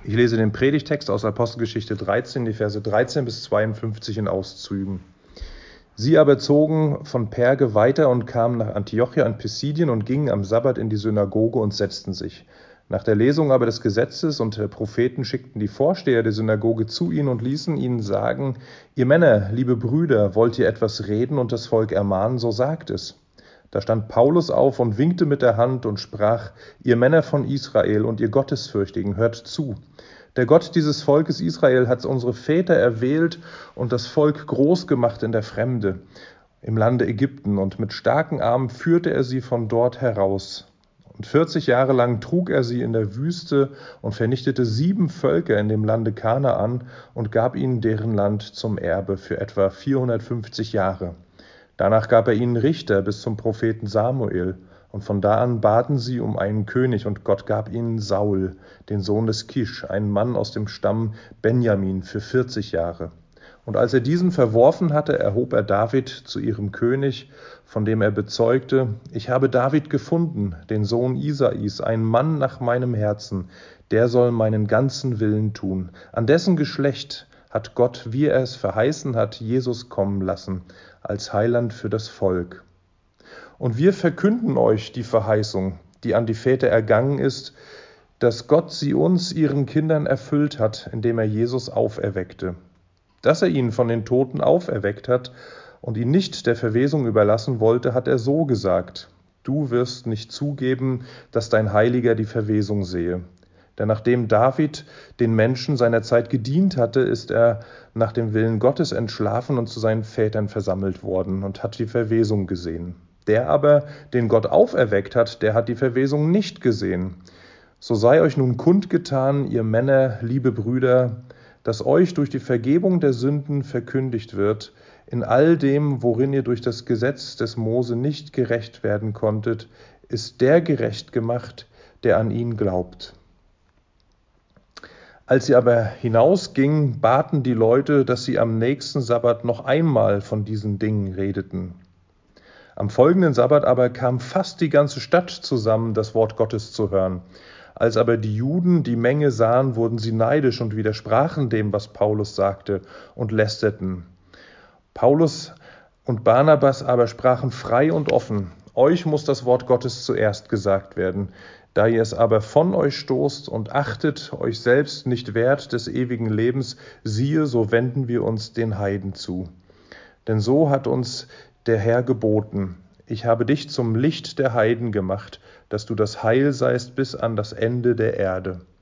Ich lese den Predigtext aus Apostelgeschichte 13, die Verse 13 bis 52 in Auszügen. Sie aber zogen von Perge weiter und kamen nach Antiochia in Pisidien und gingen am Sabbat in die Synagoge und setzten sich. Nach der Lesung aber des Gesetzes und der Propheten schickten die Vorsteher der Synagoge zu ihnen und ließen ihnen sagen: Ihr Männer, liebe Brüder, wollt ihr etwas reden und das Volk ermahnen, so sagt es. Da stand Paulus auf und winkte mit der Hand und sprach: Ihr Männer von Israel und ihr Gottesfürchtigen, hört zu. Der Gott dieses Volkes Israel hat unsere Väter erwählt und das Volk groß gemacht in der Fremde, im Lande Ägypten, und mit starken Armen führte er sie von dort heraus. Und 40 Jahre lang trug er sie in der Wüste und vernichtete 7 Völker in dem Lande Kanaan und gab ihnen deren Land zum Erbe für etwa 450 Jahre. Danach gab er ihnen Richter bis zum Propheten Samuel, und von da an baten sie um einen König, und Gott gab ihnen Saul, den Sohn des Kisch, einen Mann aus dem Stamm Benjamin, für 40 Jahre. Und als er diesen verworfen hatte, erhob er David zu ihrem König, von dem er bezeugte: Ich habe David gefunden, den Sohn Isais, einen Mann nach meinem Herzen, der soll meinen ganzen Willen tun. An dessen Geschlecht hat Gott, wie er es verheißen hat, Jesus kommen lassen, als Heiland für das Volk. Und wir verkünden euch die Verheißung, die an die Väter ergangen ist, dass Gott sie uns, ihren Kindern, erfüllt hat, indem er Jesus auferweckte. Dass er ihn von den Toten auferweckt hat und ihn nicht der Verwesung überlassen wollte, hat er so gesagt: Du wirst nicht zugeben, dass dein Heiliger die Verwesung sehe. Denn nachdem David den Menschen seiner Zeit gedient hatte, ist er nach dem Willen Gottes entschlafen und zu seinen Vätern versammelt worden und hat die Verwesung gesehen. Der aber, den Gott auferweckt hat, der hat die Verwesung nicht gesehen. So sei euch nun kundgetan, ihr Männer, liebe Brüder, dass euch durch die Vergebung der Sünden verkündigt wird, in all dem, worin ihr durch das Gesetz des Mose nicht gerecht werden konntet, ist der gerecht gemacht, der an ihn glaubt. Als sie aber hinausgingen, baten die Leute, dass sie am nächsten Sabbat noch einmal von diesen Dingen redeten. Am folgenden Sabbat aber kam fast die ganze Stadt zusammen, das Wort Gottes zu hören. Als aber die Juden die Menge sahen, wurden sie neidisch und widersprachen dem, was Paulus sagte, und lästerten. Paulus und Barnabas aber sprachen frei und offen: Euch muss das Wort Gottes zuerst gesagt werden. Da ihr es aber von euch stoßt und achtet, euch selbst nicht wert des ewigen Lebens, siehe, so wenden wir uns den Heiden zu. Denn so hat uns der Herr geboten: Ich habe dich zum Licht der Heiden gemacht, dass du das Heil seist bis an das Ende der Erde.